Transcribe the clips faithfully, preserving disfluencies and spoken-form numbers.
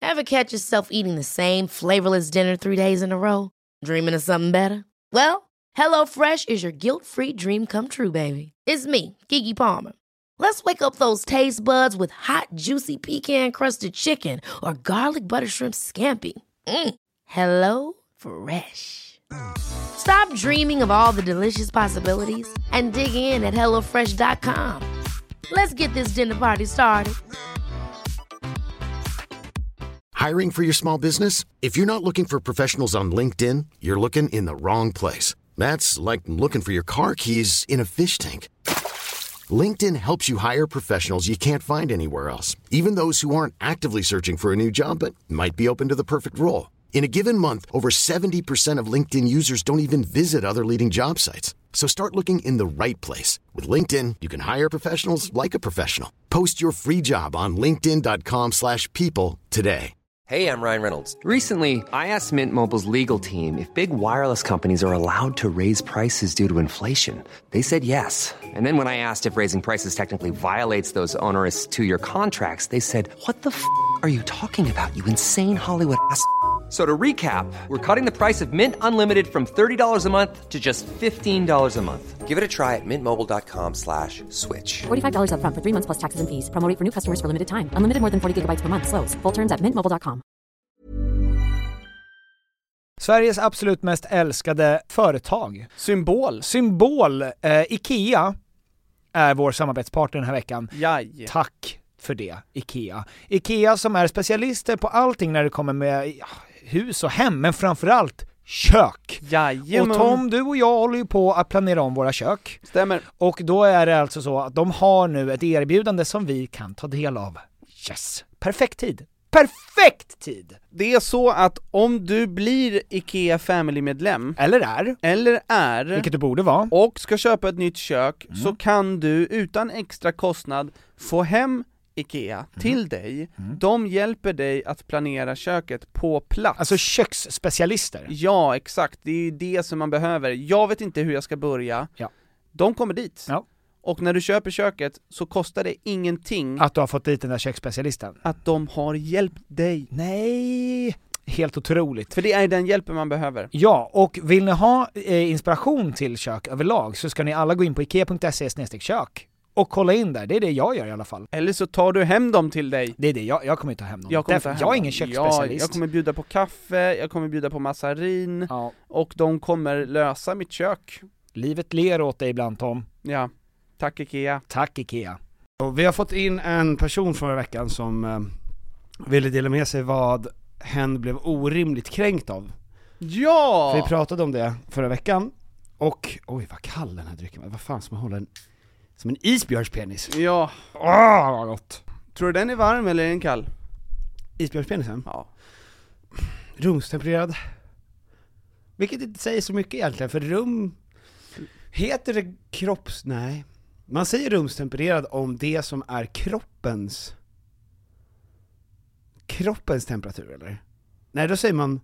Ever catch yourself eating the same flavorless dinner three days in a row? Dreaming of something better? Well, HelloFresh is your guilt-free dream come true, baby. It's me, Keke Palmer. Let's wake up those taste buds with hot, juicy pecan-crusted chicken or garlic butter shrimp scampi. Mm. Hello Fresh. Stop dreaming of all the delicious possibilities and dig in at hello fresh dot com. Let's get this dinner party started. Hiring for your small business? If you're not looking for professionals on LinkedIn, you're looking in the wrong place. That's like looking for your car keys in a fish tank. LinkedIn helps you hire professionals you can't find anywhere else, even those who aren't actively searching for a new job but might be open to the perfect role. In a given month, over seventy percent of LinkedIn users don't even visit other leading job sites. So start looking in the right place. With LinkedIn, you can hire professionals like a professional. Post your free job on linkedin dot com slash people today. Hey, I'm Ryan Reynolds. Recently, I asked Mint Mobile's legal team if big wireless companies are allowed to raise prices due to inflation. They said yes. And then when I asked if raising prices technically violates those onerous two-year contracts, they said, what the f*** are you talking about, you insane Hollywood ass f- So to recap, we're cutting the price of Mint Unlimited from thirty dollars a month to just fifteen dollars a month. Give it a try at mintmobile.com slash switch. forty-five dollars up front for three months plus taxes and fees. Promo rate for new customers for limited time. Unlimited more than forty gigabytes per month. Slows full terms at mint mobile dot com. Sveriges absolut mest älskade företag. Symbol. Symbol. Eh, Ikea är vår samarbetspartner den här veckan. Jaj. Tack för det, Ikea. Ikea som är specialister på allting när det kommer med ja, hus och hem, men framförallt kök. Jajamän. Och Tom, du och jag håller ju på att planera om våra kök. Stämmer. Och då är det alltså så att de har nu ett erbjudande som vi kan ta del av. Yes, perfekt tid. Perfekt tid! Det är så att om du blir Ikea Family-medlem Eller är Eller är Vilket du borde vara Och ska köpa ett nytt kök mm. Så kan du utan extra kostnad få hem Ikea mm. till dig. Mm. De hjälper dig att planera köket på plats. Alltså köksspecialister. Ja, exakt. Det är ju det som man behöver. Jag vet inte hur jag ska börja. Ja. De kommer dit. Ja. Och när du köper köket så kostar det ingenting. Att du har fått dit den där köksspecialisten. Att de har hjälpt dig. Nej, helt otroligt. För det är den hjälpen man behöver. Ja, och vill ni ha eh, inspiration till kök överlag så ska ni alla gå in på ikea punkt se slash kök och kolla in där. Det är det jag gör i alla fall. Eller så tar du hem dem till dig. Det är det, jag, jag kommer inte ta hem dem. Jag, Därför, hem jag är dem. ingen köksspecialist. Ja, jag kommer bjuda på kaffe, jag kommer bjuda på massarin. Ja. Och de kommer lösa mitt kök. Livet ler åt dig ibland, Tom. Ja. Tack Ikea. Tack Ikea. Och vi har fått in en person förra veckan som eh, ville dela med sig vad hen blev orimligt kränkt av. Ja! För vi pratade om det förra veckan. Och, oj vad kall den här drycken var. Vad fan som håller en, som en isbjörnspenis. Ja. Åh, vad gott. Tror du den är varm eller är den kall? Isbjörnspenisen? Ja. Rumstempererad. Vilket inte säger så mycket egentligen, för rum... Heter det kropps... Nej. Man säger rumstempererad om det som är kroppens kroppens temperatur, eller? Nej, då säger man...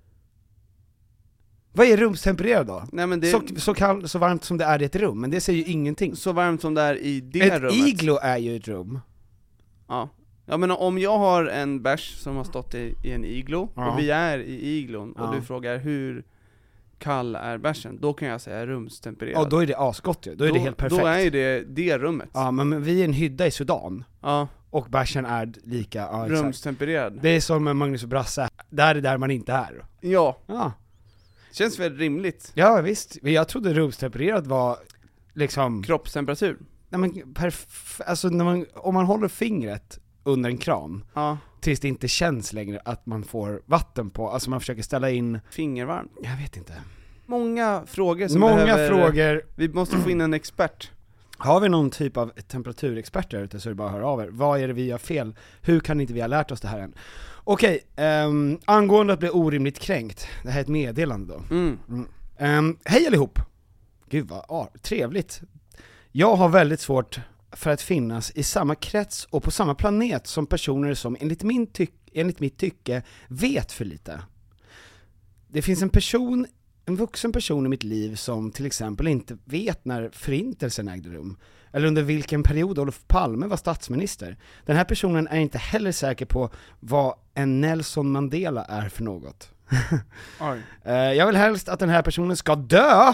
Vad är rumstempererad då? Nej, men det... så, så, kall, så varmt som det är i ett rum, men det säger ju ingenting. Så varmt som det är i det ett rummet. Ett iglo är ju ett rum. Ja. Ja, men om jag har en bärs som har stått i, i en iglo, ja. Och vi är i iglon, och ja. Du frågar hur kall är bärsen, då kan jag säga rumstempererad. Ja, då är det asgott ju. Då är då, det helt perfekt. Då är ju det det rummet. Ja, men, men vi är en hydda i Sudan. Ja. Och bärsen är lika, ja, rumstempererad. Det är som Magnus och Brasse. Där är där man inte är. Ja. Ja. Känns väl rimligt. Ja, visst. Jag trodde rumstempererad var liksom kroppstemperatur. Nej, men perf- alltså när man, om man håller fingret under en kran, ja. Tills det inte känns längre att man får vatten på, alltså man försöker ställa in fingervarm. Jag vet inte. Många frågor som Många behöver, frågor. Vi måste få in en expert. Har vi någon typ av temperaturexpert där ute så är det bara att höra av er. Vad är det vi gör fel? Hur kan inte vi ha lärt oss det här än? Okej, um, angående att bli orimligt kränkt. Det här är ett meddelande då. Mm. Mm. Um, hej allihop. Gud vad ah, trevligt. Jag har väldigt svårt för att finnas i samma krets och på samma planet som personer som enligt, min ty- enligt mitt tycke vet för lite. Det finns en person, en vuxen person i mitt liv som till exempel inte vet när förintelsen ägde rum. eller under vilken period Olof Palme var statsminister. Den här personen är inte heller säker på vad en Nelson Mandela är för något. Oj. uh, jag vill helst att den här personen ska dö.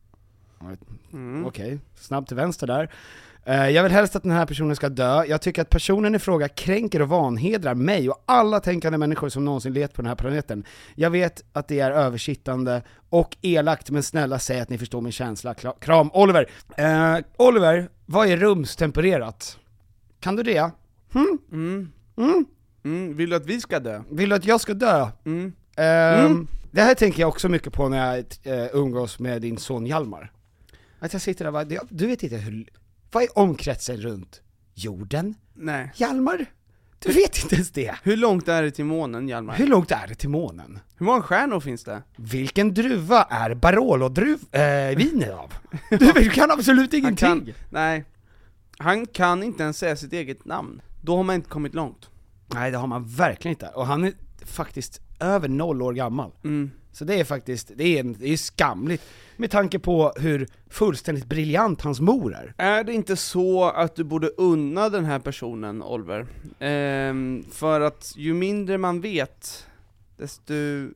Mm. Okej, okay. Snabbt till vänster där. Uh, jag vill helst att den här personen ska dö. Jag tycker att personen i fråga kränker och vanhedrar mig och alla tänkande människor som någonsin levt på den här planeten. Jag vet att det är översittande och elakt, men snälla säg att ni förstår min känsla. Kram, Oliver. Uh, Oliver, vad är rumstempererat? Kan du det? Hmm? Mm. Mm? Mm. Vill du att vi ska dö? Vill du att jag ska dö? Mm. Um, Mm. Det här tänker jag också mycket på när jag uh, umgås med din son Hjalmar. Att jag sitter där och bara, du vet inte hur... Vad är omkretsen runt jorden? Nej. Hjalmar? Du vet inte ens det. Hur långt är det till månen, Hjalmar? Hur långt är det till månen? Hur många stjärnor finns det? Vilken druva är Barolo-druv äh, vinet av? Du, du kan absolut ingenting. Han kan, nej. Han kan inte ens säga sitt eget namn. Då har man inte kommit långt. Nej, det har man verkligen inte. Och han är faktiskt över noll år gammal. Mm. Så det är faktiskt, det är, en, det är skamligt. Med tanke på hur fullständigt briljant hans mor är. Är det inte så att du borde unna den här personen, Oliver? Ehm, för att ju mindre man vet, desto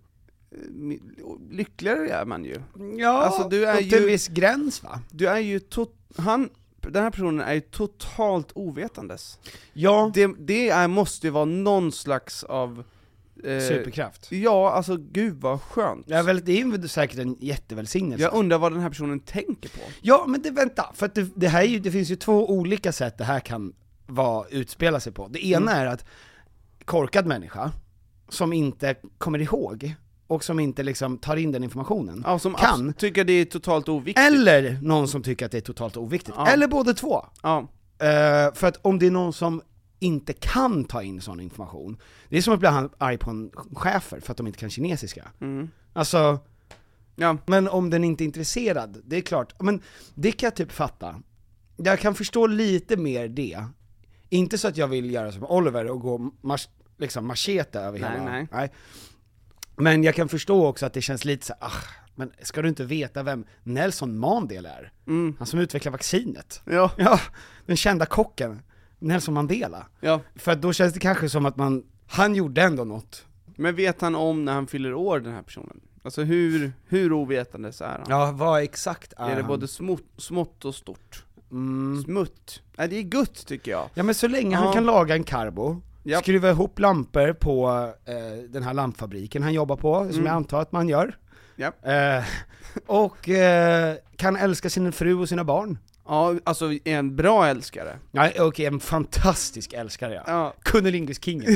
lyckligare är man ju. Ja, alltså, du är upp till ju, en viss gräns va? Du är ju to- han, den här personen är ju totalt ovetandes. Ja. Det, det är, måste ju vara någon slags av Eh, superkraft. Ja, alltså gud vad skönt. Ja, väl, det är ju säkert en jättevälsignelse. Jag undrar vad den här personen tänker på. Ja, men det, vänta, för att det, det här är ju, det finns ju två olika sätt det här kan vara, utspela sig på. Det ena mm. är att korkad människa som inte kommer ihåg och som inte liksom tar in den informationen, ja, som kan tycker det är totalt oviktigt. Eller någon som tycker att det är totalt oviktigt. Ja. Eller båda två. Ja. Uh, för att om det är någon som inte kan ta in sån information, det är som att bli arg på en chefer för att de inte kan kinesiska. Mm. Alltså, ja. Men om den inte är intresserad, det är klart, men det kan jag typ fatta. Jag kan förstå lite mer det. Inte så att jag vill göra som Oliver och gå mars, liksom machete över nej, hela. Nej. nej. Men jag kan förstå också att det känns lite så, ah, men ska du inte veta vem Nelson Mandela är? Mm. Han som utvecklar vaccinet. Ja. Ja, den kända kocken. Nelson Mandela. Ja. För att då känns det kanske som att man, han gjorde ändå något. Men vet han om när han fyller år, den här personen? Alltså hur, hur ovetandes är han? Ja, vad exakt är Är det han? både smått, smått och stort? Mm. Smutt. Nej, det är gutt tycker jag. Ja, men så länge ja. han kan laga en karbo, Japp. skruva ihop lampor på eh, den här lampfabriken han jobbar på, som mm. jag antar att man gör. Japp. Eh, och eh, kan älska sin fru och sina barn. Ja, alltså en bra älskare. Ja, okej, okay, en fantastisk älskare, ja. Ja. Kunnilingus-kingen.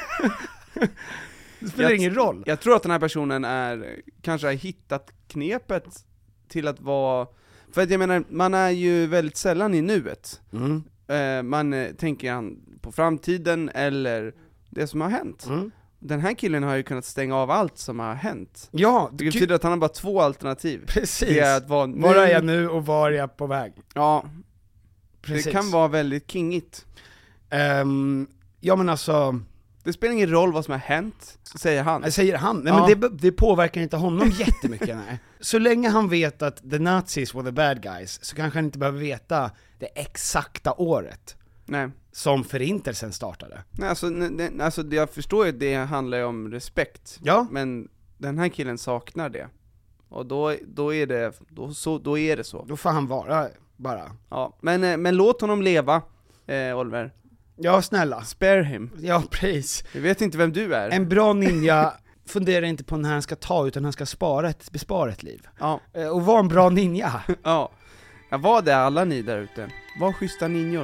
Det spelar jag, ingen roll. Jag tror att den här personen är, kanske har hittat knepet till att vara, för att jag menar, man är ju väldigt sällan i nuet. Mm. Eh, man eh, tänker han på framtiden eller det som har hänt. Mm. Den här killen har ju kunnat stänga av allt som har hänt. Ja, det betyder att han har bara två alternativ. Precis. Det är att vara nu, var är jag nu och var är jag på väg? Ja, precis. Det kan vara väldigt kingigt. Um, ja men alltså, det spelar ingen roll vad som har hänt, säger han. Säger han, nej ja. men det, det påverkar inte honom jättemycket, nej. Så länge han vet att the Nazis were the bad guys, så kanske han inte behöver veta det exakta året. Nej. Som förintelsen startade. Nej, alltså, ne, alltså jag förstår ju att det handlar ju om respekt. Ja. Men den här killen saknar det. Och då, då, är, det, då, så, då är det så. Då får han vara, bara. Ja, men, men låt honom leva, eh, Oliver. Ja, snälla. Spare him. Ja, precis. Vi vet inte vem du är. En bra ninja funderar inte på när han ska ta, utan han ska spara ett, bespara ett liv. Ja. Och vara en bra ninja. Ja. Ja, var det alla ni där ute. Var schyssta ninjor.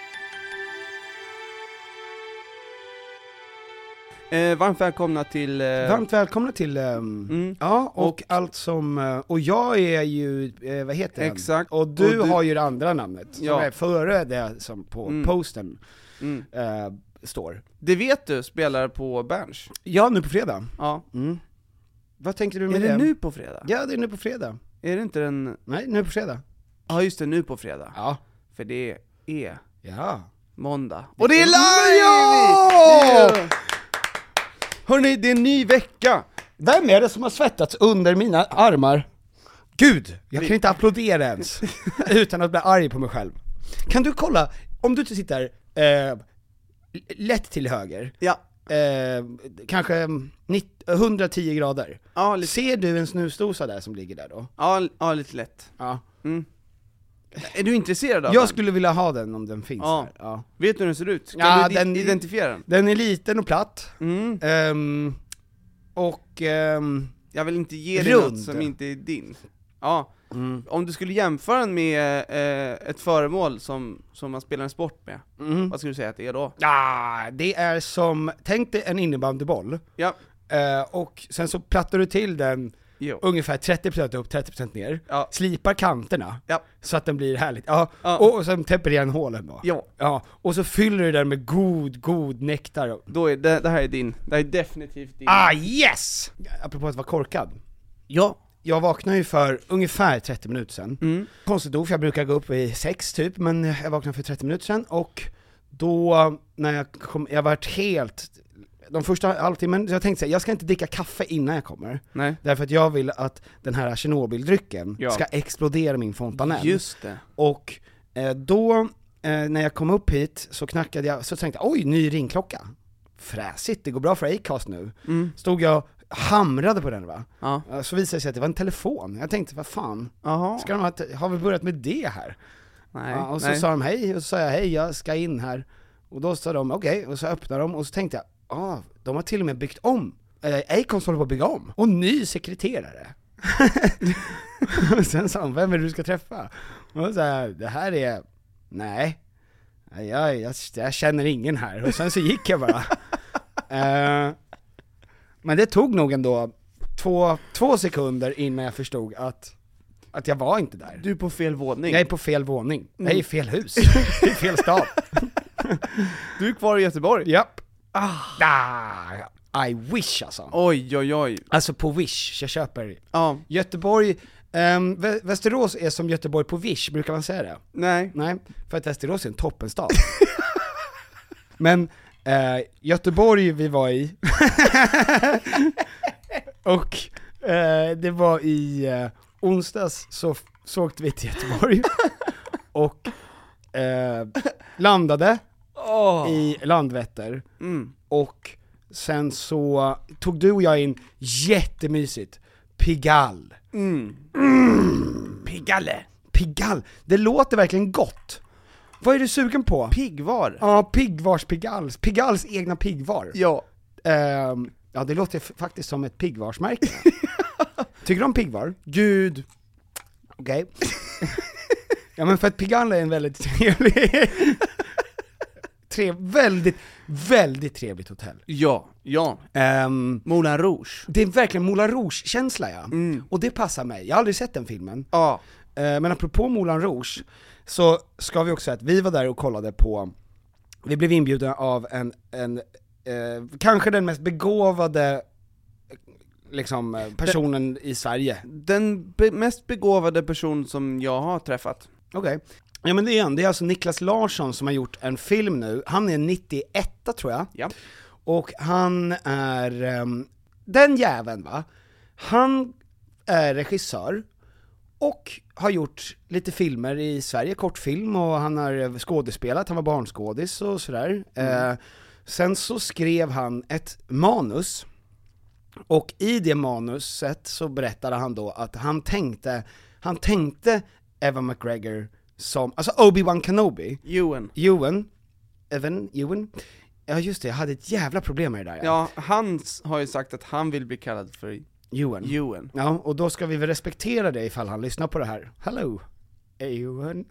Eh, varmt välkomna till... Eh... Varmt välkomna till... Um, mm. Ja, och, och allt som... Uh, och jag är ju... Uh, vad heter den? Exakt. Och du, och du har ju det andra namnet. Som ja. är före det som på mm. posten mm. uh, står. Det vet du, spelar på Berns. Ja, nu på fredag. Ja. Mm. Vad tänker du med är det? Är det nu på fredag? Ja, det är nu på fredag. Är det inte den... Nej, nu på fredag. Ja, just det, nu på fredag. Ja. För det är... Ja. Måndag. Och det är live! Ja! Hörrni, det är en ny vecka! Vem är det som har svettats under mina armar? Gud, jag kan inte applådera ens utan att bli arg på mig själv. Kan du kolla, om du sitter eh, lätt till höger, Ja. eh, kanske nittio, hundratio grader, Ja, lite. ser du en snusdosa där som ligger där då? Ja, ja lite lätt. Ja. Mm. Är du intresserad av Jag den? skulle vilja ha den om den finns Ja. här. Ja. Vet du hur den ser ut? Kan Ja, du den- identifiera den? Den är liten och platt, Mm. ehm, och ehm, Jag vill inte ge dig Rund. något som inte är din. Ja. mm, Om du skulle jämföra den med eh, ett föremål som, som man spelar en sport med, mm. vad skulle du säga att det är då? Ja, det är som, tänk dig en innebandyboll, Ja. eh, och sen så plattar du till den Jo. ungefär trettio procent upp, trettio procent ner, Ja. slipar kanterna, Ja. så att den blir härligt, ja, Ja. och, och sen täpper igen hålen då. Ja. Ja, och så fyller du den med god, god nektar. Då är det, det här är din. Det här är definitivt din. Ah yes! Apropå att vara korkad. Ja. Jag vaknade ju för ungefär trettio minuter sedan. Mm. Konstigt nog, för jag brukar gå upp vid sex typ, men jag vaknade för trettio minuter sedan, och då, när jag kom, jag varit helt, de första halvtimmen, så jag tänkte så här, jag ska inte dricka kaffe innan jag kommer. Nej. Därför att jag vill att den här Tjernobyl-drycken Ja. ska explodera min fontanell. Just det. Och eh, då, eh, när jag kom upp hit, så knackade jag, så tänkte jag, oj, ny ringklocka. Fräsigt, det går bra för Acast nu. Mm. Stod jag hamrade på den va? Ja. Eh, Så visade det sig att det var en telefon. Jag tänkte, vad fan, Jaha. ska de ha, har vi börjat med det här? Nej. Ja, och så Nej. sa de hej, och så sa jag hej, jag ska in här. Och då sa de okej, och så öppnade de, och så tänkte jag, ah, de har till och med byggt om. Eh, Acast håller på att bygga om. Och ny sekreterare. Och sen sa de, vem är det du ska träffa? Och så här, det här är, nej, jag, jag, jag känner ingen här. Och sen så gick jag bara. eh, men det tog nog ändå två, två sekunder innan jag förstod att, att jag var inte där. Du är på fel våning. Jag är på fel våning. Jag är i fel hus. Mm. I fel stad. Du är kvar i Göteborg. Japp. Ah. Ah, I wish alltså. Oj, oj, oj. Alltså på Wish, jag köper. Ja. Göteborg, um, Västerås är som Göteborg på Wish, brukar man säga det? Nej. Nej, för att Västerås är en toppenstad. Men eh, Göteborg vi var i, och eh, det var i eh, onsdags, så, så åkte vi till Göteborg och eh, landade Oh. i Landvetter, Mm. och sen så tog du och jag in jättemysigt Pigalle. Mm. Pigalle. Pigalle. Det låter verkligen gott. Vad är du sugen på? Piggvar. Ja, Piggvars Pigalles. Pigalles egna piggvar. Ja. Ehm, ja, det låter f- faktiskt som ett piggvarsmärke. Tycker du om piggvar? Gud. Okej. Ja, men för att Pigalle är en väldigt trevlig... Trev, väldigt, väldigt trevligt hotell. Ja, ja. Um, Moulin Rouge. det är verkligen Moulin Rouge-känsla, ja. Mm. Och det passar mig. Jag har aldrig sett den filmen. Ja. Uh, men apropå Moulin Rouge, så ska vi också säga att vi var där och kollade på, vi blev inbjudna av en, en uh, kanske den mest begåvade liksom, uh, personen i Sverige. Den be- mest begåvade person som jag har träffat. Okej. Okay. Ja, men det är han. Det är alltså Niklas Larsson som har gjort en film nu. Han är nittioett tror jag. Ja. Och han är, um, den jäveln va, han är regissör och har gjort lite filmer i Sverige, kortfilm, och han har skådespelat, han var barnskådis och sådär. Mm. Eh, sen så skrev han ett manus, och i det manuset så berättade han då att han tänkte, han tänkte Evan McGregor som, alltså Obi-Wan Kenobi. Ewan. Ewan, Evan, Ewan. Ja just det, jag hade ett jävla problem med det där. Ja, han s- har ju sagt att han vill bli kallad för Ewan. Ewan. Ja, och då ska vi väl respektera det ifall han lyssnar på det här. Hello, Ewan.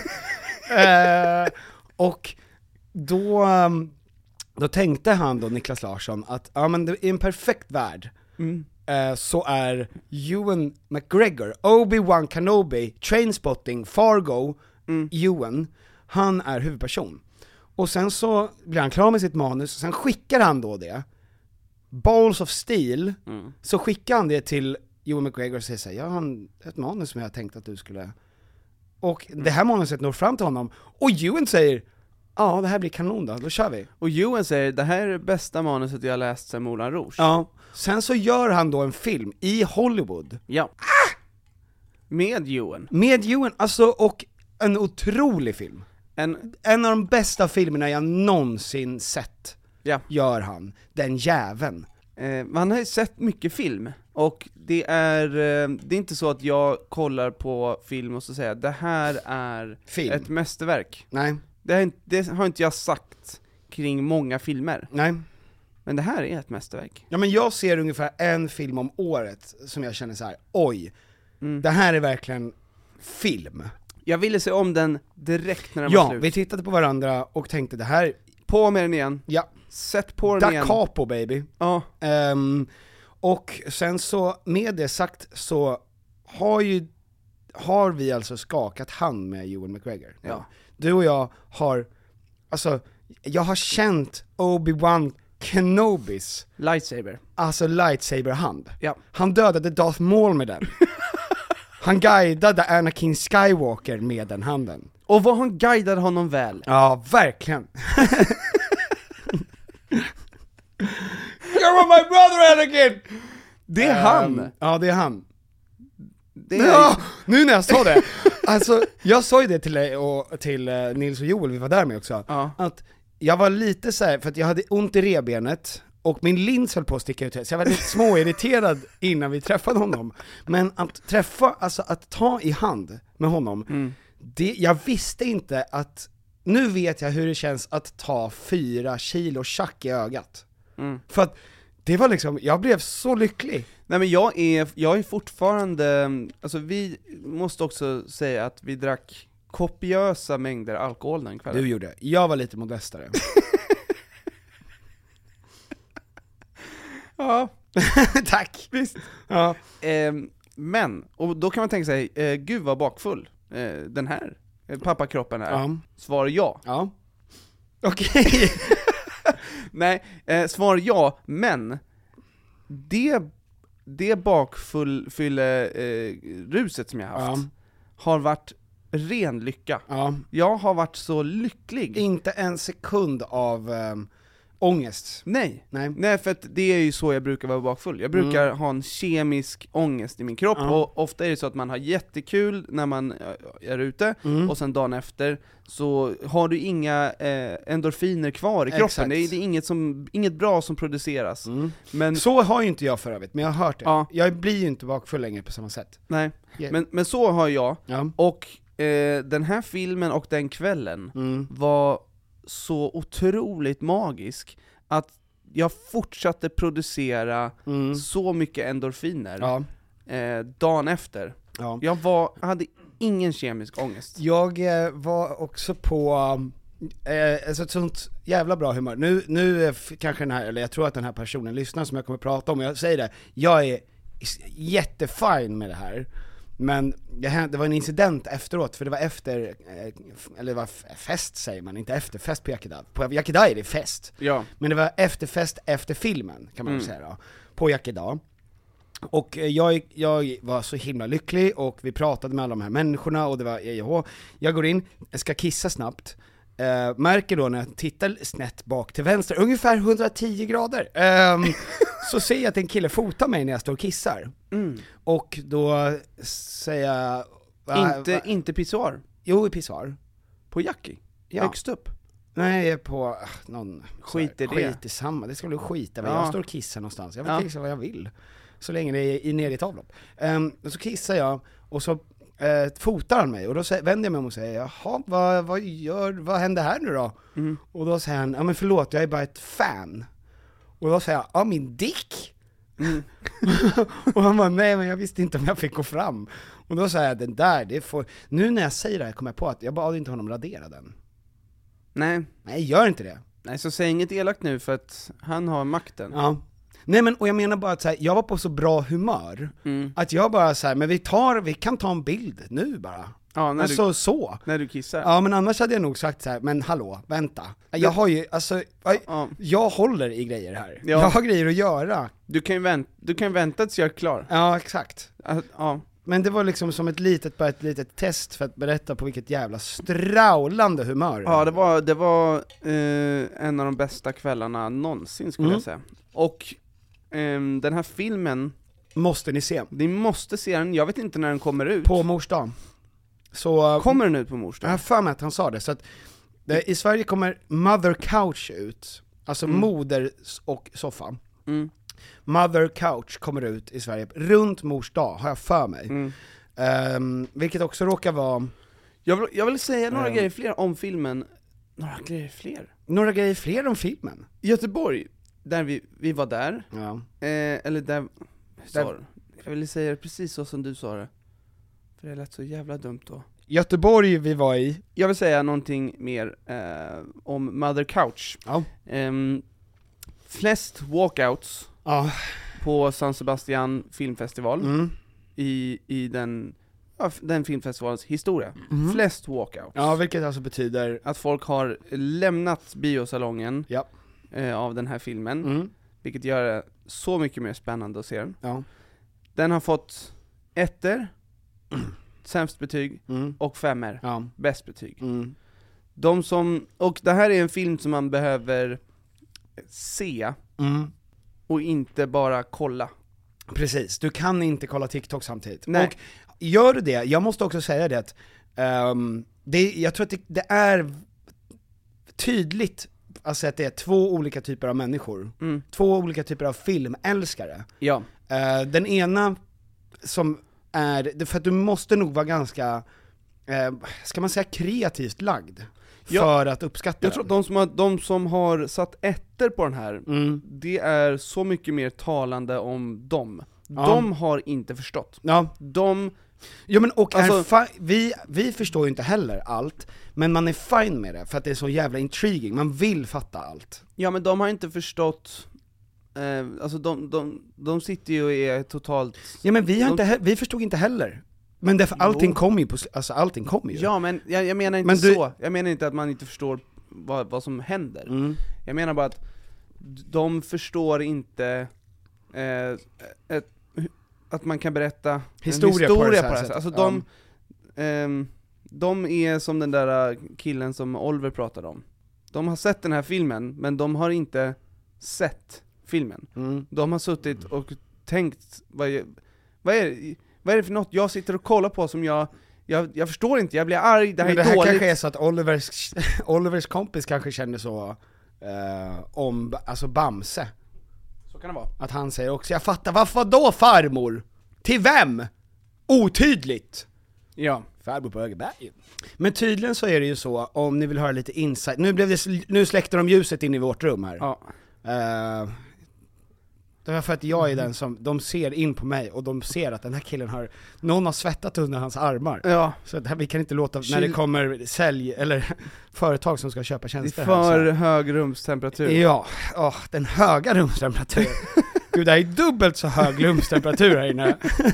eh, och då, um, då tänkte han då, Niklas Larsson, att ja, men det är en perfekt värld. Mm. Eh, så är Ewan McGregor, Obi-Wan Kenobi, Trainspotting, Fargo, Mm. Ewan, han är huvudperson. Och sen så blir han klar med sitt manus, sen skickar han då det, Balls of Steel, Mm. så skickar han det till Ewan McGregor och säger så här, jag har en, ett manus som jag tänkt att du skulle... Och det här manuset når fram till honom, och Ewan säger, ja det här blir kanon då, då kör vi. Och Ewan säger, det här är det bästa manuset jag har läst sedan Moulin Rouge. Ja. Sen så gör han då en film i Hollywood. Ja. Ah! Med Ewan. Med Ewan, alltså, och en otrolig film. En, en av de bästa filmerna jag någonsin sett, ja. gör han, den jäveln. Eh, man har ju sett mycket film, och det är, eh, det är inte så att jag kollar på film och så säger det här är film. Ett mästerverk. Nej. Det, är, det har inte jag sagt kring många filmer. Nej. Men det här är ett mästerverk. Ja, men jag ser ungefär en film om året som jag känner så här: oj, mm. det här är verkligen film. Jag ville se om den direkt när den ja, var slut. vi tittade på varandra och tänkte det här... På med den igen. Ja. Sätt på den Da igen. Capo, baby. Ja. Um, och sen så, med det sagt, så har ju har vi alltså skakat hand med Ewan McGregor. Ja. Du och jag har, alltså, jag har känt Obi-Wan Kenobis lightsaber. Alltså lightsaber-hand. Ja. Han dödade Darth Maul med den. Han guidade Anakin Skywalker med den handen. Och vad han guidade honom väl. Ja, verkligen. You're my brother, Anakin! Det är han. Um, ja, det är han. Det är... Ja, nu när jag sa det. Alltså, jag sa ju det till, och, till uh, Nils och Joel, vi var där med också. Ja. Att jag var lite så här, för att jag hade ont i revbenet och min lins höll på att sticka ut, så jag var lite småirriterad innan vi träffade honom. Men att träffa, alltså att ta i hand med honom, mm. det, jag visste inte att, nu vet jag hur det känns att ta fyra kilo tjack i ögat. Mm. För att det var liksom, jag blev så lycklig. Nej, men jag är, jag är fortfarande, alltså vi måste också säga att vi drack kopiösa mängder alkohol den kvällen. Du gjorde, jag var lite modestare. Ja. Tack. Visst. Ja. Eh, men, och då kan man tänka sig, eh, gud vad bakfull eh, den här eh, pappakroppen är. Ja. Svar ja. Ja. Okej. Okay. Nej, eh, svar ja, men det, det bakfulle eh, ruset som jag haft Ja. har varit ren lycka. Ja. Jag har varit så lycklig. Inte en sekund av um, ångest. Nej. Nej. Nej, för att det är ju så jag brukar vara bakfull. Jag brukar Mm. ha en kemisk ångest i min kropp, Ja. och ofta är det så att man har jättekul när man är ute, Mm. och sen dagen efter så har du inga eh, endorfiner kvar i kroppen. Exakt. Det är, det är inget, som, inget bra som produceras. Mm. Men, Så har ju inte jag för övrigt, men jag har hört det. Ja. Jag blir ju inte bakfull längre på samma sätt. nej. Yeah. Men, men så har jag, Ja. och eh, den här filmen och den kvällen Mm. var så otroligt magisk att jag fortsatte producera Mm. så mycket endorfiner Ja. eh, dagen efter. Ja. Jag var, hade ingen kemisk ångest. Jag eh, var också på eh, alltså ett sånt jävla bra humör. Nu, nu är f- kanske den här, eller jag tror att den här personen lyssnar som jag kommer prata om, jag säger det, jag är s- jättefin med det här. Men det, hände, det var en incident efteråt, för det var efter, eh, f- eller det var f- fest säger man, inte efterfest på Yakida. På Yakida är det fest. Ja. Men det var efterfest efter filmen, kan man Mm. säga då, på Yakida. Och eh, jag, jag var så himla lycklig, och vi pratade med alla de här människorna, och det var E J H. Jag går in, jag ska kissa snabbt, eh, märker då när jag tittar snett bak till vänster, ungefär hundratio grader, ehm, så ser jag att en kille fotar mig när jag står och kissar. Mm. Och då säger jag... va- Inte, va- inte pissoar. Jo, i pissoar. På Jackie. Ja. Högst upp. Nej, på ah, någon... Skit så i här, det. Skit i samma, det ska väl skita väl. Ja. Jag står och kissar någonstans, jag vill Ja. kissa vad jag vill. Så länge det är i- ner i ett avlopp. Um, och så kissar jag, och så uh, fotar han mig, och då sä- vänder jag mig om och säger, jaha, vad, vad gör, vad händer här nu då? Mm. Och då säger han, ja men förlåt, jag är bara ett fan. Och då säger jag, ja min dick? Mm. Och han bara, nej men jag visste inte om jag fick gå fram. Och då säger jag, den där, det får... Nu när jag säger det här kommer jag på att jag bad inte honom radera den. Nej. Nej, gör inte det. Nej, så säg inget elakt nu, för att han har makten. Ja. Nej men, och jag menar bara att så här, jag var på så bra humör, Mm. att jag bara så här, men vi tar, vi kan ta en bild nu bara. Ja, när, Alltså du, så. när du kissar. Ja, men annars hade jag nog sagt så här, men hallå, vänta. Jag har ju, alltså, jag, Ja. jag håller i grejer här. Ja. Jag har grejer att göra. Du kan ju vänta, du kan vänta tills jag är klar. Ja, exakt. Att- Ja. Men det var liksom som ett litet, bara ett litet test för att berätta på vilket jävla straulande humör. Ja, det var, det var eh, en av de bästa kvällarna någonsin, skulle Mm. jag säga. Och ehm, den här filmen, Måste ni se. ni måste se den, jag vet inte när den kommer ut. På mors dag. Så kommer den ut på mors dag? Jag har för mig att han sa det, så att det, i Sverige kommer Mother Couch ut, alltså mm. moder och soffa. Mm. Mother Couch kommer ut i Sverige runt mors dag, har jag för mig. Mm. Um, vilket också råkar vara... Jag vill, jag vill säga några um, grejer fler om filmen. Några grejer fler? Några grejer fler om filmen? Göteborg, där vi, vi var där. Ja. Eh, eller där... där där jag ville säga det precis så som du sa det. För det lät så jävla dumt då. Göteborg vi var i. Jag vill säga någonting mer eh, om Mother Couch. Ja. Eh, flest walkouts ja. på San Sebastian filmfestival mm. i, i den, ja, den filmfestivalens historia. Mm. Flest walkouts. Ja, vilket alltså betyder att folk har lämnat biosalongen ja. eh, av den här filmen. Mm. Vilket gör det så mycket mer spännande att se den. Ja. Den har fått ettor, sämst betyg, mm. och femmer, ja. bäst betyg. Mm. De som, och det här är en film som man behöver se mm. och inte bara kolla. Precis, du kan inte kolla TikTok samtidigt. Nej. Och gör du det, jag måste också säga det att um, det, jag tror att det, det är tydligt alltså att det är två olika typer av människor. Mm. Två olika typer av filmälskare. Ja. Uh, den ena som är, för att du måste nog vara ganska, uh, ska man säga kreativt lagd ja. för att uppskatta Jag den. tror att de som har, de som har satt ettor på den här, mm. det är så mycket mer talande om dem. Ja. De har inte förstått. Ja. De... Jo men och alltså, är fi- vi, vi förstår ju inte heller allt, men man är fine med det för att det är så jävla intriguing, man vill fatta allt. Ja men de har inte förstått, eh, alltså de, de, de sitter ju och är totalt... Ja men vi, har de... inte, he- vi förstod inte heller. Men därför allting kommer ju på, alltså allting kommer ju. Ja men jag, jag menar inte men du... så, jag menar inte att man inte förstår vad, vad som händer. Mm. Jag menar bara att de förstår inte eh, ett, att man kan berätta historia, en historia på det på det sättet. Alltså de, ja. ehm, de är som den där killen som Oliver pratade om. De har sett den här filmen, men de har inte sett filmen. Mm. De har suttit och tänkt, vad är, vad är, vad är det för något jag sitter och kollar på som jag, jag, jag förstår inte, jag blir arg, det här men är det här dåligt. kanske är så att Olivers, Olivers kompis kanske känner så eh, om, alltså Bamse. Så kan det vara. Att han säger också, jag fattar, varför då farmor? Till vem? Otydligt. Ja. Farbror på Högerberg. Men tydligen så är det ju så, om ni vill höra lite insight, nu blev det, nu släckte de ljuset in i vårt rum här. Ja. Uh, det var för att jag är den som, de ser in på mig och de ser att den här killen har, någon har svettat under hans armar. Ja. Så det här, vi kan inte låta, Kyl- när det kommer sälj, eller företag som ska köpa Det är tjänster för här, hög rumstemperatur. ja, oh, den höga rumstemperaturen. Gud, det är dubbelt så hög rumstemperatur här inne.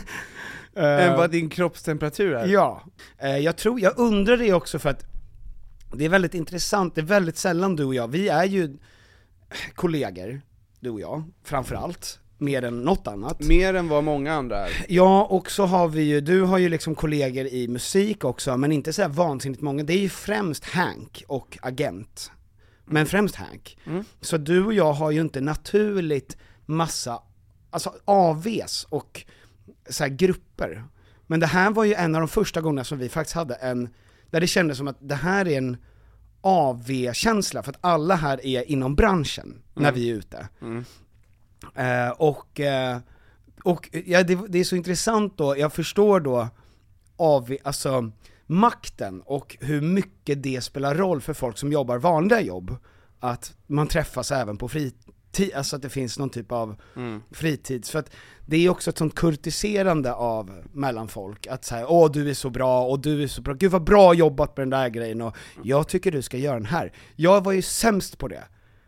Än vad din kroppstemperatur är. Ja, uh, jag tror, jag undrar det också för att det är väldigt intressant, det är väldigt sällan du och jag, vi är ju kollegor, du och jag, framförallt, mer än något annat. Mer än vad många andra är. Ja, och så har vi ju, du har ju liksom kollegor i musik också, men inte så här vansinnigt många, det är ju främst Hank och Agent, men främst Hank. Mm. Så du och jag har ju inte naturligt massa, alltså A Vs och så här grupper. Men det här var ju en av de första gångerna som vi faktiskt hade en, där det kändes som att det här är en A V-känsla, för att alla här är inom branschen mm. när vi är ute. Mm. Uh, och uh, och ja, det, det är så intressant då, jag förstår då A V, alltså makten och hur mycket det spelar roll för folk som jobbar vanliga jobb, att man träffas även på fritid, alltså att det finns någon typ av mm. fritids, för att det är också ett sånt kurtiserande av mellan folk, att säga, åh du är så bra, och du är så bra, gud vad bra jobbat med den där grejen, och jag tycker du ska göra den här. Jag var ju sämst på det.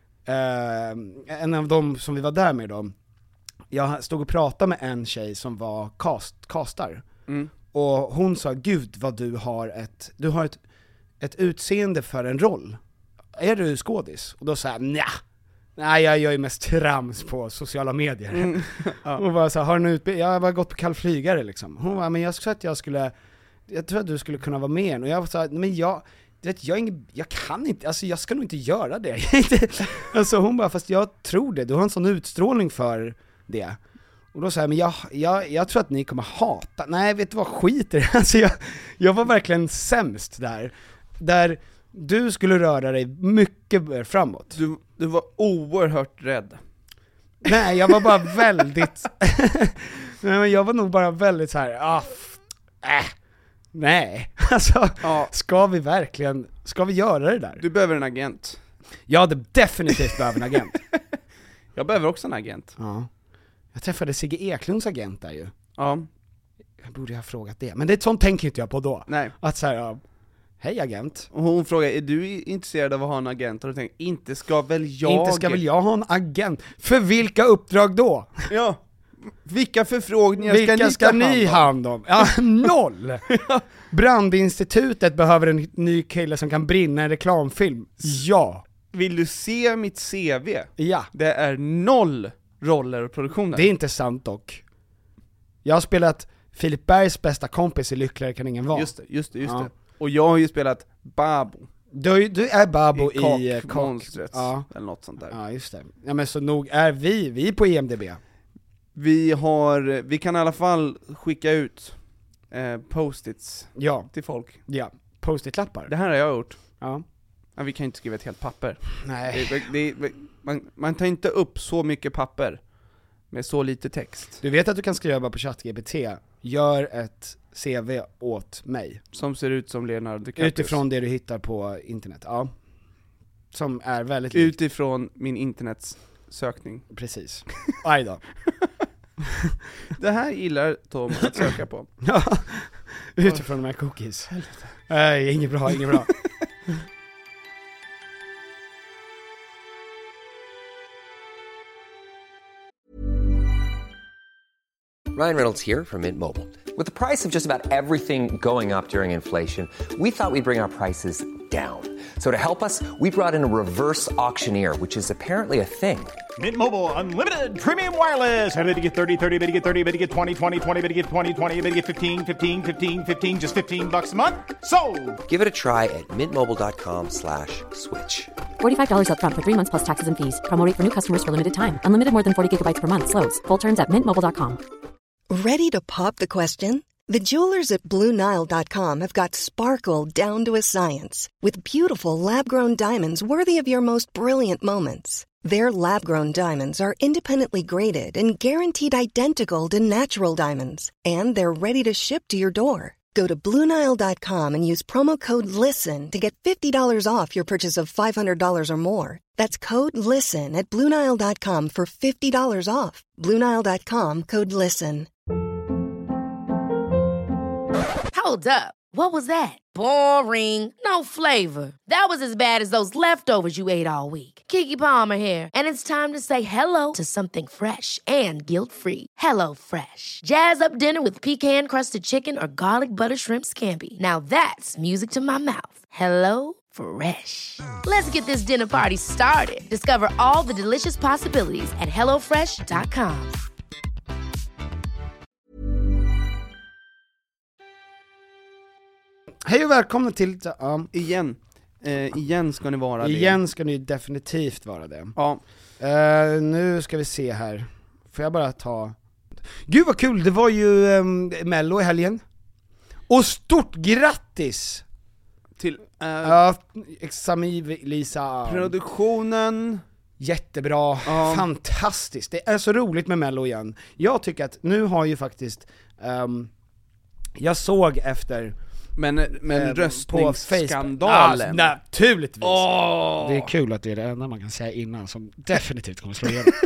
Uh, en av dem som vi var där med då, jag stod och pratade med en tjej som var cast, castar, mm. och hon sa, gud vad du har ett, du har ett, ett utseende för en roll. Är du skådis? Och då sa jag, nja. Nej, jag gör ju mest trams på sociala medier. Mm. Ja. Hon var så här, har du en utbildning? Jag har bara gått på kallflygare liksom. Hon var, men jag sa att jag skulle, jag tror att du skulle kunna vara med. Och jag sa, men jag, vet, jag, ingen, jag kan inte, alltså jag ska nog inte göra det. Alltså hon bara, fast jag tror det, du har en sån utstrålning för det. Och då sa jag, men jag, jag, jag tror att ni kommer hata, nej vet du vad, skit i det. Alltså jag, jag var verkligen sämst där. Där du skulle röra dig mycket framåt. Du, du var oerhört rädd. Nej, jag var bara väldigt, nej, men jag var nog bara väldigt så här, ah, äh, nej, alltså, ja. ska vi verkligen, ska vi göra det där? Du behöver en agent. Jag hade definitivt behöver en agent. Jag behöver också en agent. Ja. Jag träffade Sigge Eklunds agent där ju. Ja. Jag borde ha frågat det, men det är ett sånt tänker inte jag på då. Nej. Att så här, ja, hej agent. Och hon frågar, är du intresserad av att ha en agent? Och du tänker, inte ska väl jag... Inte ska väl jag ha en agent? För vilka uppdrag då? Ja, vilka förfrågningar vilka ska ni ska ta ni hand om? Ja, noll! Brandinstitutet behöver en ny kille som kan brinna en reklamfilm. Ja. Vill du se mitt C V? Ja. Det är noll roller och produktioner. Det är inte sant dock. Jag har spelat Filip Bergs bästa kompis i Lyckligare kan ingen vara. Just det, just det, just ja. det. Och jag har ju spelat Babo. Du, du är Babo i, i i Kockmonstret, ja. eller något sånt där. Ja, just det. Ja, men så nog är vi, vi är på I M D B. Vi har, vi kan i alla fall skicka ut eh, post-its ja. till folk. Ja, post-it-lappar. Det här har jag gjort. Ja. Ja, vi kan inte skriva ett helt papper. Nej. Det, det, det, man, man tar inte upp så mycket papper med så lite text. Du vet att du kan skriva bara på ChatGPT, gör ett C V åt mig. Som ser ut som Leonardo DiCaprio. Utifrån det du hittar på internet, ja. Som är väldigt likt. Utifrån min internetsökning. Precis. Aj då. Det här gillar Tom att söka på. Ja, utifrån de här cookies. Nej, inget bra, inget bra. Ryan Reynolds here from Mint Mobile. With the price of just about everything going up during inflation, we thought we'd bring our prices down. So to help us, we brought in a reverse auctioneer, which is apparently a thing. Mint Mobile Unlimited Premium Wireless. How to get thirty, thirty, how to get thirty, how to get twenty, twenty, twenty, how to get twenty, twenty, how to get fifteen, fifteen, fifteen, fifteen, just fifteen bucks a month? Sold! Give it a try at mintmobile.com slash switch. forty-five dollars up front for three months plus taxes and fees. Promo rate for new customers for limited time. Unlimited more than forty gigabytes per month. Slows full terms at mint mobile dot com. Ready to pop the question? The jewelers at Blue Nile dot com have got sparkle down to a science with beautiful lab-grown diamonds worthy of your most brilliant moments. Their lab-grown diamonds are independently graded and guaranteed identical to natural diamonds, and they're ready to ship to your door. Go to Blue Nile dot com and use promo code LISTEN to get fifty dollars off your purchase of five hundred dollars or more. That's code LISTEN at Blue Nile dot com for fifty dollars off. Blue Nile dot com, code LISTEN. Hold up. What was that? Boring. No flavor. That was as bad as those leftovers you ate all week. Keke Palmer here, and it's time to say hello to something fresh and guilt-free. Hello Fresh. Jazz up dinner with pecan-crusted chicken or garlic butter shrimp scampi. Now that's music to my mouth. Hello Fresh. Let's get this dinner party started. Discover all the delicious possibilities at hello fresh dot com. Hej och välkomna till... Um, igen. Eh, igen ska ni vara det. igen ska ni definitivt vara det. Ja. Uh, nu ska vi se här. Får jag bara ta... Gud vad kul, det var ju um, Mello i helgen. Och stort grattis! Till Ja, uh, Sami, Lisa. produktionen. Jättebra, Ja. fantastiskt. Det är så roligt med Mello igen. Jag tycker att nu har ju faktiskt um, jag såg efter Men, men eh, röstningsskandalen. Ah, naturligtvis. Åh! Det är kul att det är det enda man kan säga innan som definitivt kommer slå igenom.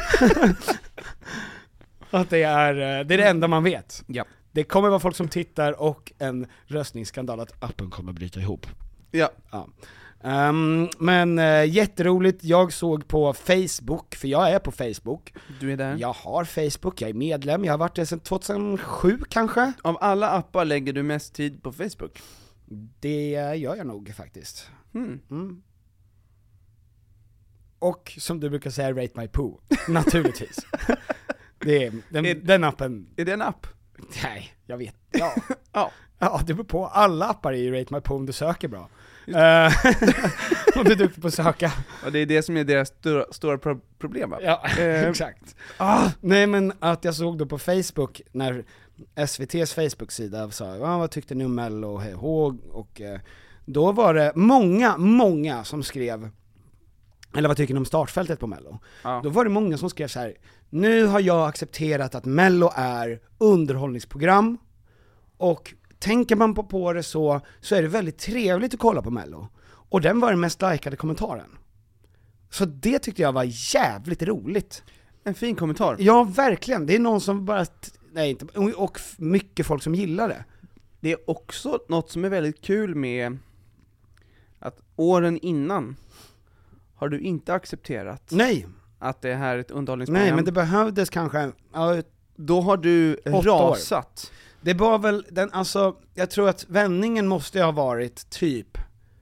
Att det är, det är det enda man vet. Ja. Det kommer vara folk som tittar och en röstningsskandal att appen kommer bryta ihop. Ja. Ja. Um, men uh, jätteroligt, jag såg på Facebook, för jag är på Facebook. Du är där. Jag har Facebook, jag är medlem, jag har varit det sedan tjugohundrasju kanske. Av alla appar lägger du mest tid på Facebook? Det gör jag nog faktiskt. Mm. Mm. Och som du brukar säga, rate my poo. Naturligtvis. Det är, den, är, den appen. Är det en app? Nej, jag vet. Ja. Ja. Ja, det beror på. Alla appar är ju rate my poo om du söker bra. Och du är duktig på att söka. Och det är det som är deras stora, stora pro- problem va? Ja, Eh, exakt. Ah, nej men att jag såg då på Facebook, när S V T:s Facebook-sida sa, ah, vad tyckte ni om Mello och hej och, och eh, då var det många, många som skrev, eller vad tycker ni om startfältet på Mello? Ja. Då var det många som skrev så här: nu har jag accepterat att Mello är underhållningsprogram, och tänker man på, på det så, så är det väldigt trevligt att kolla på Mello. Och den var den mest likade kommentaren. Så det tyckte jag var jävligt roligt. En fin kommentar. Ja, verkligen. Det är någon som bara, nej inte, och mycket folk som gillar det. Det är också något som är väldigt kul med att åren innan har du inte accepterat Nej. att det här är ett underhållningsprogram. Nej, men det behövdes kanske, ja, då har du rasat. År. Det var väl den, alltså, jag tror att vändningen måste ha varit typ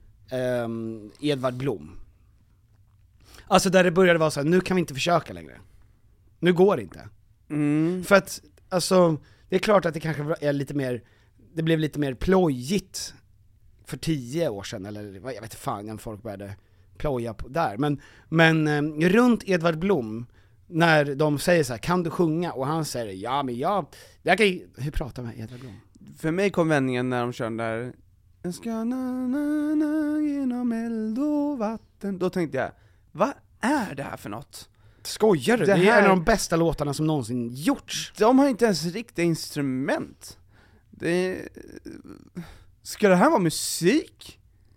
um, Edvard Blom. Alltså där det började vara så här, nu kan vi inte försöka längre. Nu går det inte. Mm. För att, alltså, det är klart att det kanske är lite mer, det blev lite mer plojigt för tio år sedan, eller jag vet inte fan när folk började ploja på där. Men, men eh, runt Edvard Blom, när de säger så här, kan du sjunga? Och han säger, ja men jag, jag kan, hur pratar man med Edvard Blom? För mig kom vändningen när de körde där, jag ska na na na genom eld och vatten. Då tänkte jag, vad är det här för något? Skojar du? Det, det är här... en av de bästa låtarna som någonsin gjorts. De har inte ens riktiga instrument. Det... Ska det här vara musik?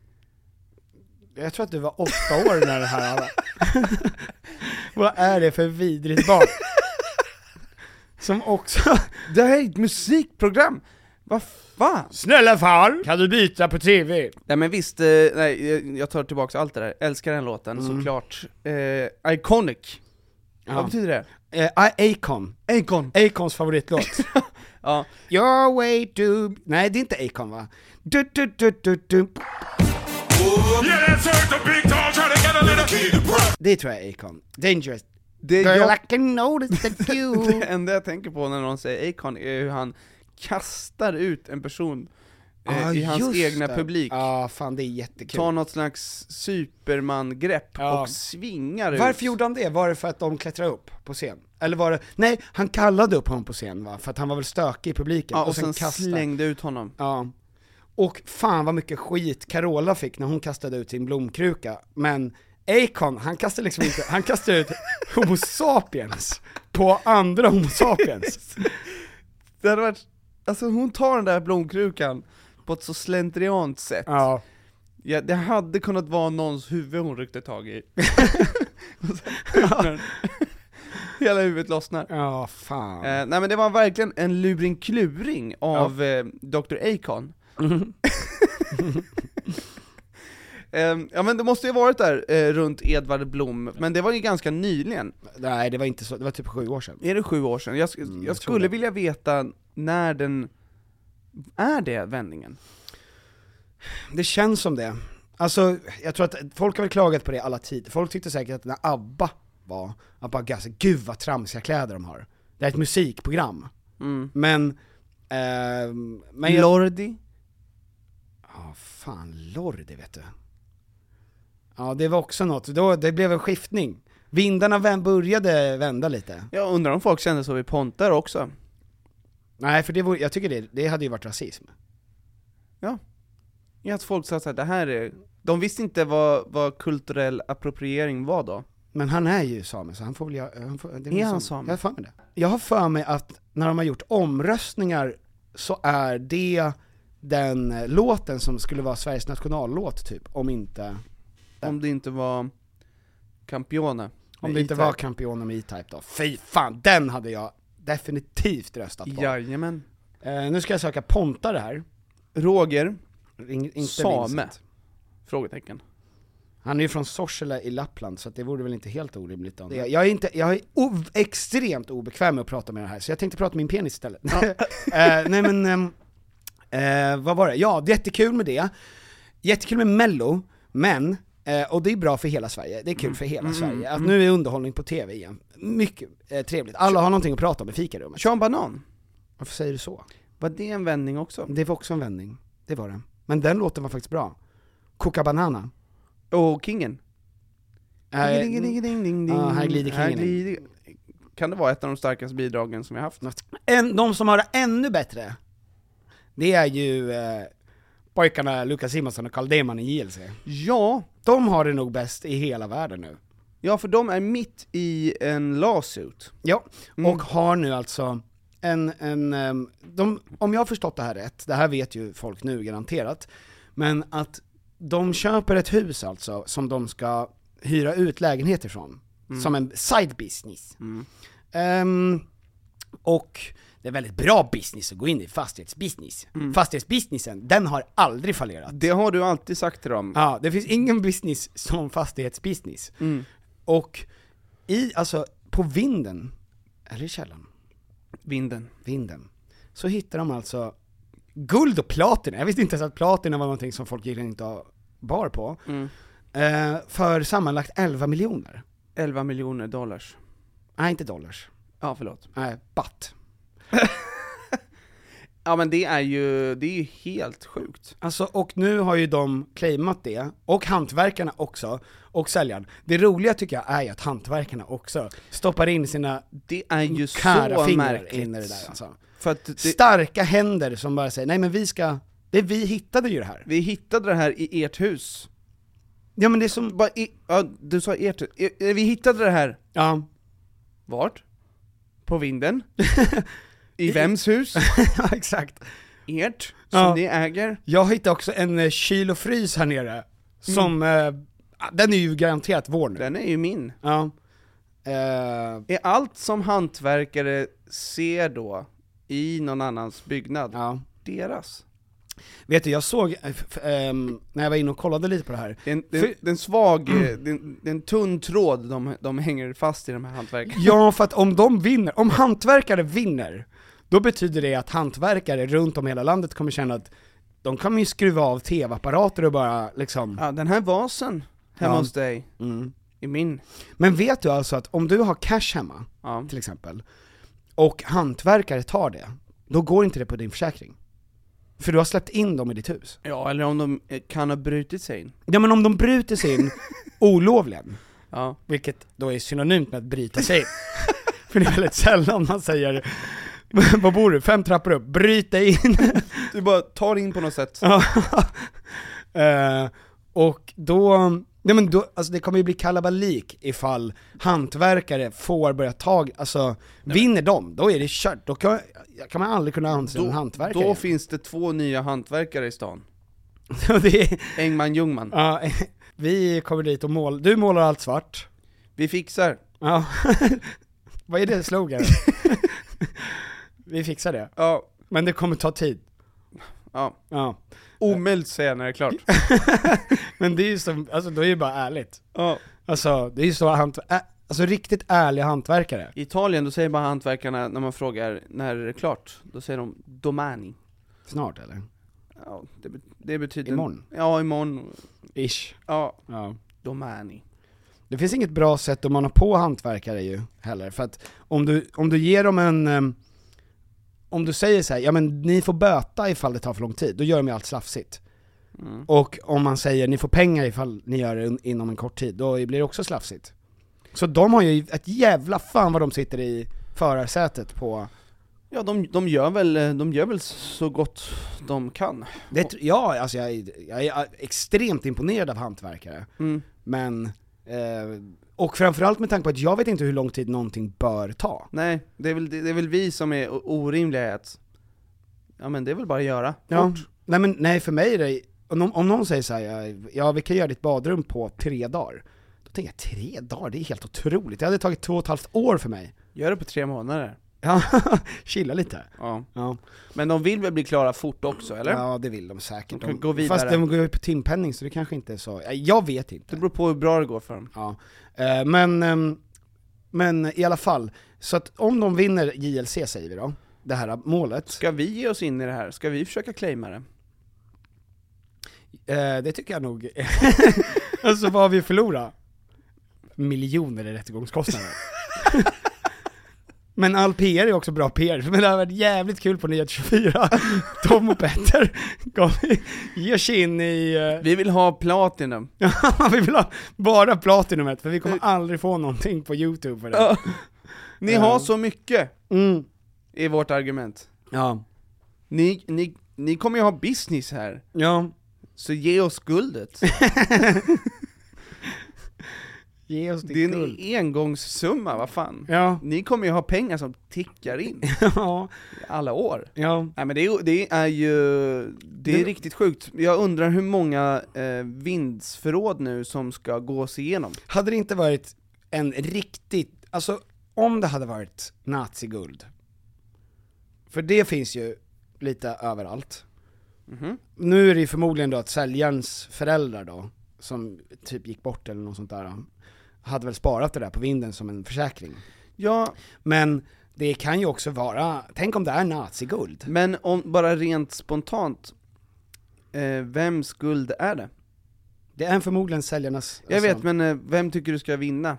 Jag tror att du var åtta år när det här var. Vad är det för vidrigt barn? Som också... Det här är ett musikprogram. Vad fan? Snälla far, kan du byta på tv? Nej men visst, eh, nej, jag tar tillbaka allt det där. Älskar den låten, mm. såklart. Eh, Iconic. Ja. Vad betyder det? Eh, Akon. Akon. Akons favoritlåt. Ja. Your way to... Nej, det är inte Akon va? Du, du, du, du, du. Det tror jag är Akon. Dangerous. Det, Girl, jag, I can notice that you... det enda jag tänker på när någon säger Akon är hur han kastar ut en person eh, ah, i hans egna det. publik. Ja, ah, fan det är jättekul. Tar något slags Superman-grepp ja. och svingar ut. Varför gjorde han det? Var det för att de klättrade upp på scen? Eller var det... Nej, han kallade upp honom på scen va? För att han var väl stökig i publiken. Ja, och, och sen, sen kastade. slängde ut honom. Ja. Och fan vad mycket skit Carola fick när hon kastade ut sin blomkruka. Men Akon, han kastade liksom inte, han kastade ut Homo sapiens på andra Homo sapiens. Det hade varit, alltså hon tar den där blomkrukan på ett så slentriant sätt. Ja. Ja, det hade kunnat vara någons huvud hon ryckte tag i. Ja. Hela huvudet lossnar. Ja, fan. Eh, nej men det var verkligen en luring-kluring av ja. eh, doktor Akon. Mm. eh, ja men det måste ju varit där eh, runt Edvard Blom, men det var ju ganska nyligen. Nej, det var inte så, det var typ sju år sedan. Är det sju år sedan? Jag, mm, jag, jag skulle vilja veta när den, är det vändningen? Det känns som det. Alltså, jag tror att folk har väl klagat på det alla tider. Folk tyckte säkert att när ABBA var, att bara gassa, gud vad tramsiga kläder de har. Det är ett musikprogram. Mm. Men, eh, men jag... Lordi? Ja, oh, fan, Lordi vet du. Ja, det var också något. Då, det blev en skiftning. Vindarna vän, började vända lite. Jag undrar om folk kände så vid Pontar också. Nej, för det var, jag tycker det, det hade ju varit rasism. Ja. Ja, att folk sa så här, det här är... De visste inte vad, vad kulturell appropriering var då. Men han är ju same, så han får väl... Han får, det är är han same? same? Jag har för mig det. Jag har för mig att när de har gjort omröstningar så är det den låten som skulle vara Sveriges nationallåt typ, om inte... Om det inte var Campione. Om det inte var Campione med E-Type då. Fy fan, den hade jag definitivt röstat på. Jajamän. Eh, nu ska jag söka Pontare här. Roger. In, inte Same. Vincent. Frågetecken. Han är ju från Sorsele i Lappland, så att det vore väl inte helt orimligt om det. Jag är, inte, jag är o- extremt obekväm med att prata med det här, så jag tänkte prata med min penis istället. Ja. eh, nej men, eh, vad var det? Ja, jättekul med det. Jättekul med Mello, men, eh, och det är bra för hela Sverige, det är kul för hela mm, Sverige, att mm. nu är underhållning på tv igen. Mycket eh, trevligt, alla har någonting att prata om i fikarummet. Sean Banan. Varför säger du så? Var det en vändning också? Det var också en vändning, det var det. Men den låten var faktiskt bra. Coca Banana. Och kingen. Äh, Ding, ding, ding, ding, ding. Ja, här glider kingen Här in. glider... Kan det vara ett av de starkaste bidragen som jag haft? En, de som har det ännu bättre, det är ju eh, pojkarna Lucas Simonsson och Carl Deman i J L C. Ja. De har det nog bäst i hela världen nu. Ja, för de är mitt i en lawsuit. Ja, Mm. och har nu alltså en, en um, de, om jag har förstått det här rätt, det här vet ju folk nu garanterat, men att de köper ett hus alltså som de ska hyra ut lägenheter från, mm. som en side business. Mm. Um, och det är väldigt bra business att gå in i fastighetsbusiness. Mm. Fastighetsbusinessen, den har aldrig fallerat. Det har du alltid sagt till dem. Ja, det finns ingen business som fastighetsbusiness. Mm. Och i, alltså, på vinden, eller i källan? Vinden. Vinden. Så hittar de alltså guld och platina. Jag visste inte ens att platina var någonting som folk egentligen inte bar på. Mm. Eh, för sammanlagt elva miljoner. elva miljoner dollars. Nej, inte dollars. Ja, förlåt. Nej, baht. Ja, men det är ju, det är ju helt sjukt. Alltså, och nu har ju de claimat det, och hantverkarna också, och säljaren. Det roliga tycker jag är ju att hantverkarna också stoppar in sina Det är ju så fingrar märkligt. in i det där alltså. För att det, Starka händer som bara säger, nej men vi ska, det vi hittade ju det här. vi hittade det här i ert hus. Ja men det är som, Bara i, ja, du sa ert hus. E- Vi hittade det här. ja. Vart? På vinden? I vems hus? Ja, exakt. Ert? Som Ja. ni äger? Jag hittade också en eh, kyl och frys här nere, som, eh, den är ju garanterat vår nu. Den är ju min. Ja. Eh, Är allt som hantverkare ser då i någon annans byggnad ja. deras? Vet du, jag såg, eh, f- ehm, när jag var inne och kollade lite på det här. Det är en, det är, För- det är en svag, det är en, det är en tunn tråd de, de hänger fast i de här hantverkarna. Ja, för att om de vinner, om hantverkare vinner, då betyder det att hantverkare runt om hela landet kommer känna att de kan ju skruva av tv-apparater och bara liksom... Ja, den här vasen hemma Ja. hos dig, Mm. är min. Men vet du alltså att om du har cash hemma, Ja. till exempel, och hantverkare tar det, då går inte det på din försäkring. För du har släppt in dem i ditt hus. Ja, eller om de eh, kan ha brutit sig in. Ja, men om de bryter sig in olovligen, Ja. vilket då är synonymt med att bryta sig in. För det är väldigt sällan man säger, vad bor du? Fem trappor upp, bryt dig in. Du bara tar in på något sätt. Ja. eh, och då, ja men då, alltså det kommer ju bli kalabalik ifall hantverkare får börja ta, alltså vinner de, då är det kört, då kan, kan man aldrig kunna anställa en hantverkare. Då finns det två nya hantverkare i stan. det är, Engman Ljungman. ja, vi kommer dit och målar, du målar allt svart. Vi fixar. Ja. Vad är det slogan? Vi fixar det. Ja. Men det kommer ta tid. Ja. Ja. Omöjligt säga när det är klart. Men det är ju som, alltså då är det bara ärligt. Ja. Alltså, det är ju så hant, ä, alltså riktigt ärliga hantverkare. I Italien, då säger bara hantverkarna, när man frågar när är det klart, då säger de domani. Snart eller? Ja, det, be- det betyder... Imorgon. Ja, imorgon. Ish. Ja, Ja. domani. Det finns inget bra sätt att mana på hantverkare ju heller, för att om du, om du ger dem en, um, om du säger så här, ja men ni får böta ifall det tar för lång tid, då gör de ju allt slafsigt. Mm. Och om man säger ni får pengar ifall ni gör det inom en kort tid, då blir det också slafsigt. Så de har ju ett jävla fan vad de sitter i förarsätet på. Ja, de, de, gör väl, de gör väl så gott de kan. Det, ja, alltså jag, är- jag är extremt imponerad av hantverkare. Mm. Men, eh, och framförallt med tanke på att jag vet inte hur lång tid någonting bör ta. Nej, det är, väl, det är väl vi som är o- orimliga i att, ja men det är väl bara att göra. Ja. Fort. Nej men nej, för mig är det, om, någon- om någon säger så här, ja vi kan göra ditt badrum på tre dagar. Då tänker jag, tre dagar, det är helt otroligt. Det hade tagit två och ett halvt år för mig. Gör det på tre månader. Ja, chilla lite. Ja. Ja. Men de vill väl bli klara fort också, eller? Ja, det vill de säkert. De kan gå vidare. Fast de går ju på timpenning, så det kanske inte är så. Jag vet inte. Det beror på hur bra det går för dem. Ja. Eh, Men, ehm, men i alla fall, så att om de vinner J L C, säger vi då, det här målet. Ska vi ge oss in i det här? Ska vi försöka claima det? Eh, det tycker jag nog. Alltså vad har vi förlorat? Miljoner i rättegångskostnader. Men all P R är också bra P R, men det har varit jävligt kul på Nyhet tjugofyra. Tom och Petter ger sig in i... Uh... Vi vill ha platinum. Vi vill ha bara platinumet, för vi kommer aldrig få någonting på YouTube för det. Ja. Ni uh. har så mycket, mm. i vårt argument. Ja. Ni, ni, ni kommer ju ha business här. Ja. Så ge oss guldet. Ge oss det är en guld. Engångssumma, vad fan. Ja. Ni kommer ju ha pengar som tickar in. Ja. Alla år. Ja. Nej, men det är, det är ju det är det... riktigt sjukt. Jag undrar hur många eh, vindsförråd nu som ska gås igenom. Hade det inte varit en riktigt, alltså om det hade varit naziguld, för det finns ju lite överallt. Mm-hmm. Nu är det ju förmodligen då att säljarens föräldrar då, som typ gick bort eller något sånt där, hade väl sparat det där på vinden som en försäkring. Ja, men det kan ju också vara, tänk om det är naziguld. Men om bara rent spontant, eh, vems guld är det? Det är förmodligen säljarnas. Jag alltså, vet, men eh, vem tycker du ska vinna?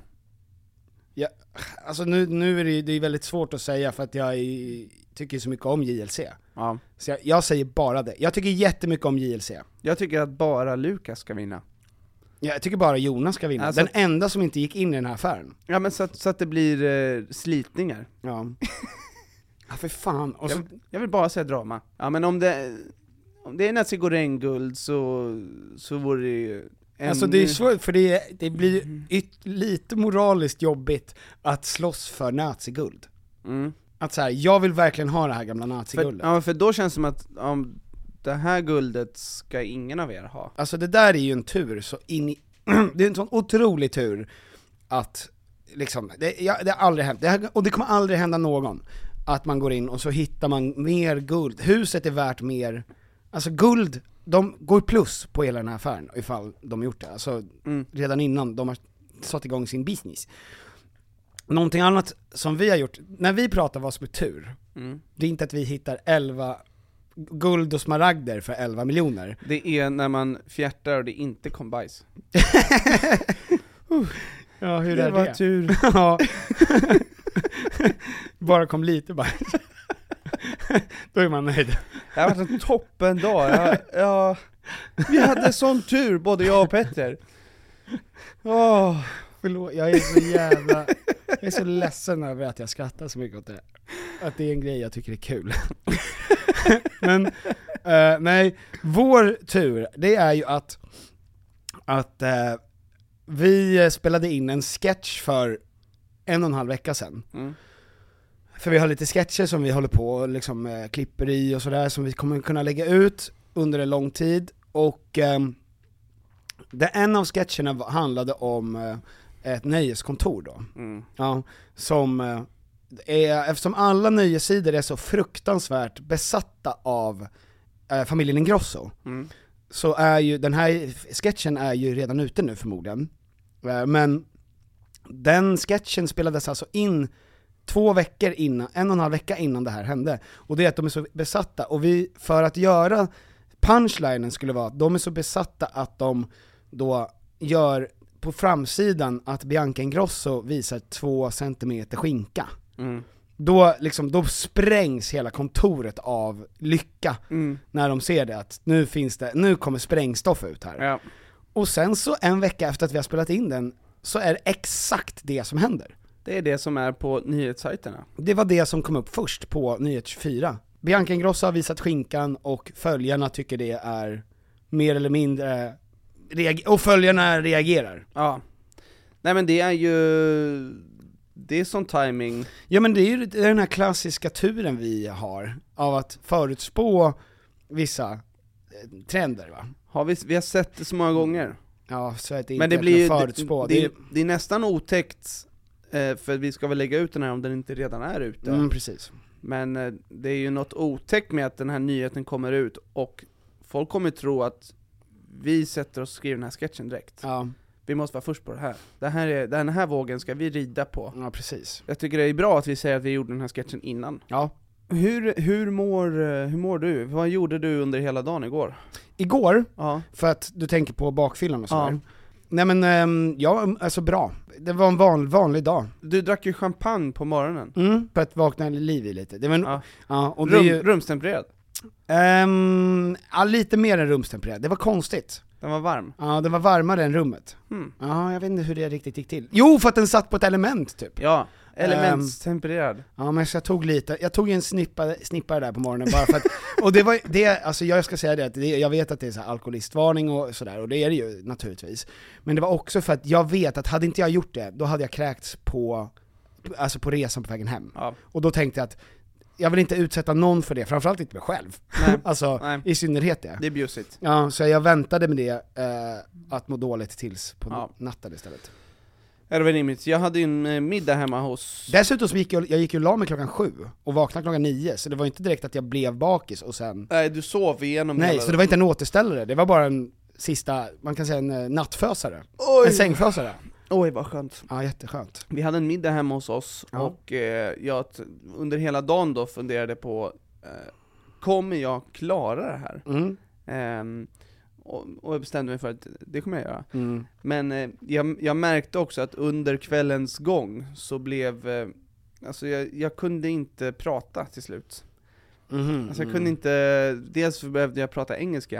Ja, alltså nu, nu är det, det är väldigt svårt att säga, för att jag är, tycker så mycket om J L C. Ja. Så jag, jag säger bara det. Jag tycker jättemycket om J L C. Jag tycker att bara Lukas ska vinna. Ja, jag tycker bara Jonas ska vinna. Alltså, den enda som inte gick in i den här affären. Ja, men så att, så att det blir eh, slitningar. Ja. Ja, för fan. Och så... jag, jag vill bara säga drama. Ja, men om det, om det är Natsigoreng-guld så, så vore det ju... En... Alltså det är svårt, för det, det blir yt, lite moraliskt jobbigt att slåss för naziguld. Mm. Att så här, jag vill verkligen ha det här gamla naziguldet. För, ja, för då känns det som att om det här guldet ska ingen av er ha. Alltså det där är ju en tur, så in i, det är en sån otrolig tur att liksom, det, ja, det har aldrig hänt, det har, och det kommer aldrig hända någon, att man går in och så hittar man mer guld. Huset är värt mer, alltså guld, de går plus på hela den här affären ifall de har gjort det, alltså mm. redan innan de har satt igång sin business. Någonting annat som vi har gjort, när vi pratar vad som är tur, mm. det är inte att vi hittar elva guld och smaragder för elva miljoner. Det är när man fjärtar och det inte kom bajs. uh, ja, hur det är var det? Tur. Ja. Bara kom lite bajs. Då är man nöjd. Det har varit en toppen dag. Jag, jag, vi hade sån tur, både jag och Petter. Åh, förlåt, jag är så jävla... Jag är så ledsen över att jag skrattar så mycket åt det. Att det är en grej jag tycker är kul. Men, uh, nej, vår tur, det är ju att, att uh, vi spelade in en sketch för en och en halv vecka sedan. Mm. För vi har lite sketcher som vi håller på och liksom, uh, klipper i och sådär, som vi kommer kunna lägga ut under en lång tid. Och um, det, en av sketcherna handlade om uh, ett nöjeskontor då. Mm. Ja, som... Uh, är, eftersom alla nöjessidor är så fruktansvärt besatta av äh, familjen Ingrosso, mm. så är ju den här sketchen är ju redan ute nu förmodligen. Äh, men den sketchen spelades alltså in två veckor innan, en och en halv vecka innan det här hände. Och det är att de är så besatta, och vi, för att göra punchlinen skulle vara att de är så besatta att de då gör på framsidan att Bianca Ingrosso visar två centimeter skinka. Mm. Då, liksom, då sprängs hela kontoret av lycka mm. när de ser det, att nu finns det, nu kommer sprängstoff ut här. Ja. Och sen så en vecka efter att vi har spelat in den, så är det exakt det som händer. Det är det som är på nyhetssajterna. Det var det som kom upp först på Nyhet tjugofyra. Bianca Ingrosso har visat skinkan och följarna tycker det är mer eller mindre reager- och följarna reagerar. Ja. Nej, men det är ju... Det är sån timing. Ja, men det är ju den här klassiska turen vi har av att förutspå vissa eh, trender, va? Har vi, vi har sett det så många gånger. Ja, så att det men inte det blir förutspå. Det, det, det, det är nästan otäckt, eh, för vi ska väl lägga ut den här om den inte redan är ute. Mm, precis. Men eh, det är ju något otäckt med att den här nyheten kommer ut, och folk kommer tro att vi sätter oss och skriver den här sketchen direkt. Ja. Vi måste vara först på det här. Det här är, den här vågen ska vi rida på. Ja, precis. Jag tycker det är bra att vi säger att vi gjorde den här sketchen innan. Ja. Hur, hur, mår, hur mår du? Vad gjorde du under hela dagen igår? Igår? Ja. För att du tänker på bakfyllan och sådär. Nej men, um, ja, alltså bra. Det var en van, vanlig dag. Du drack ju champagne på morgonen. Mm, för att vakna liv i lite. Det var en, ja. Ja, och Rum, det är ju, rumstempererad? Um, ja, lite mer än rumstempererad. Det var konstigt. Den var varm? Ja, den var varmare än rummet. Hmm. Ja, jag vet inte hur det riktigt gick till. Jo, för att den satt på ett element typ. Ja, elementstempererad. Um, ja, men så jag tog lite, jag tog en snippa, snippare där på morgonen bara för att, och det var, det, alltså jag ska säga det, att det, jag vet att det är så här alkoholistvarning och sådär, och det är det ju naturligtvis. Men det var också för att jag vet att hade inte jag gjort det, då hade jag kräkts på, alltså på resan på vägen hem. Ja. Och då tänkte jag att jag vill inte utsätta någon för det, framförallt inte mig själv. Nej. Alltså, Nej. i synnerhet det. Det är bjussigt. Ja, så jag väntade med det, eh, att må dåligt tills på ja. natten istället. Det var rimligt. Jag hade en middag hemma hos... Dessutom så gick jag, jag gick ju la mig klockan sju och vaknade klockan nio, så det var inte direkt att jag blev bakis och sen... Nej, du sov igenom Nej, hela... så det var inte en återställare, det var bara en sista, man kan säga en nattfösare. Oj. En sängfösare. Oj, vad skönt. Ja, jätteskönt. Vi hade en middag hemma hos oss, ja. och eh, jag under hela dagen då funderade på, eh, kommer jag klara det här? Mm. Eh, och, och jag bestämde mig för att det kommer jag göra. Mm. Men eh, jag, jag märkte också att under kvällens gång så blev, eh, alltså jag, jag kunde inte prata till slut. Mm. Alltså jag kunde inte, dels behövde jag prata engelska.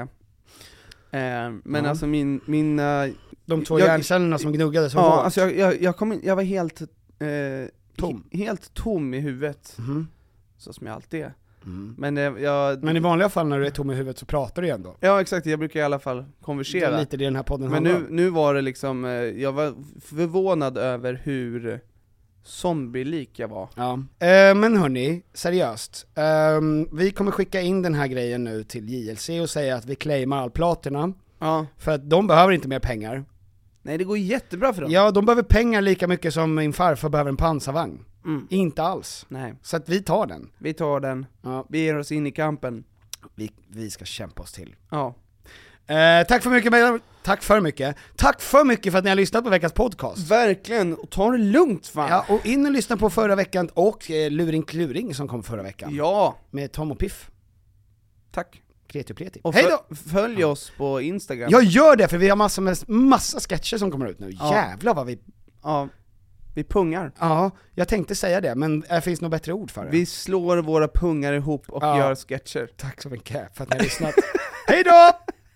Eh, men ja. alltså min, mina... De två jag, hjärncellerna som gnuggade så ja, hårt. alltså jag, jag, jag, kom in, jag var helt eh, tom. He, helt tom i huvudet. Mm. Så som jag alltid är. Mm. Men, jag, jag, Men i vanliga fall när du är tom i huvudet så pratar du ju ändå. Ja exakt, jag brukar i alla fall konversera. Det är lite det den här podden Men nu, nu var det liksom, eh, jag var förvånad över hur zombie-lik jag var. Ja. Eh, men hörni, seriöst. Eh, vi kommer skicka in den här grejen nu till J L C och säga att vi claimar all platerna. Ja. För att de behöver inte mer pengar. Nej, det går jättebra för dem. Ja, de behöver pengar lika mycket som min farfar behöver en pansarvagn. Mm. Inte alls. Nej. Så att vi tar den. Vi tar den. Ja. Vi ger oss in i kampen. Vi, vi ska kämpa oss till. Ja. Eh, tack för mycket, tack för mycket. Tack för mycket för att ni har lyssnat på veckans podcast. Verkligen, och ta det lugnt fan. Ja, och in och lyssna på förra veckan och eh, Luring Kluring som kom förra veckan. Ja. Med Tom och Piff. Tack. Kreti och pleti. Och Hej då! Följ oss på Instagram. Jag gör det för vi har massa, massa sketcher som kommer ut nu. Ja. Jävlar vad vi... Ja, vi pungar. Ja, jag tänkte säga det, men det finns nog bättre ord för det. Vi slår våra pungar ihop och ja. gör sketcher. Tack så mycket för att ni har lyssnat. Hej då!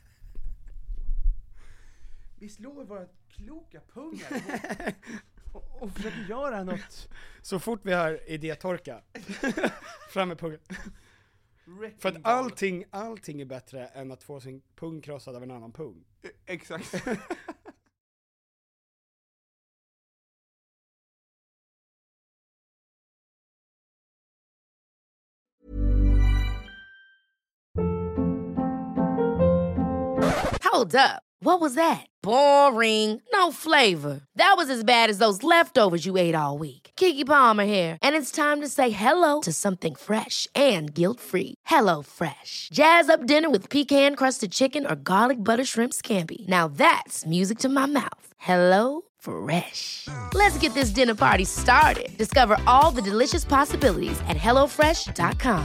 Vi slår våra kloka pungar ihop och, och försöker göra något. Så fort vi har idétorka. Fram med pungen. För att allting, allting är bättre än att få sin pung krossad av en annan pung. Exakt. Hold up. What was that? Boring. No flavor. That was as bad as those leftovers you ate all week. Keke Palmer here, and it's time to say hello to something fresh and guilt-free. Hello Fresh. Jazz up dinner with pecan-crusted chicken or garlic butter shrimp scampi. Now that's music to my mouth. Hello Fresh. Let's get this dinner party started. Discover all the delicious possibilities at hello fresh dot com.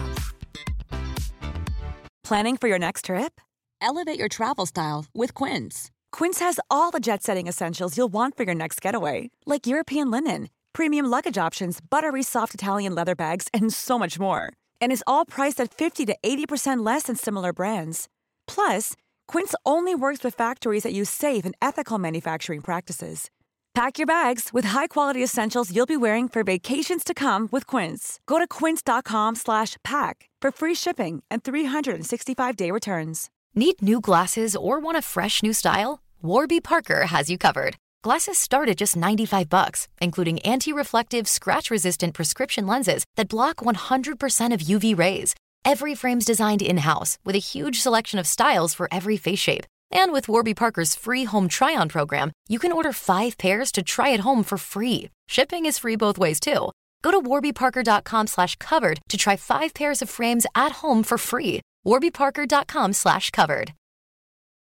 Planning for your next trip? Elevate your travel style with Quince. Quince has all the jet-setting essentials you'll want for your next getaway, like European linen, premium luggage options, buttery soft Italian leather bags, and so much more. And is all priced at fifty to eighty percent less than similar brands. Plus, Quince only works with factories that use safe and ethical manufacturing practices. Pack your bags with high-quality essentials you'll be wearing for vacations to come with Quince. Go to quince.com slash pack for free shipping and three sixty-five day returns. Need new glasses or want a fresh new style? Warby Parker has you covered. Glasses start at just ninety-five bucks, including anti-reflective, scratch-resistant prescription lenses that block one hundred percent of U V rays. Every frame's designed in-house with a huge selection of styles for every face shape. And with Warby Parker's free home try-on program, you can order five pairs to try at home for free. Shipping is free both ways, too. Go to warbyparker.com slash covered to try five pairs of frames at home for free. warbyparker.com slash covered.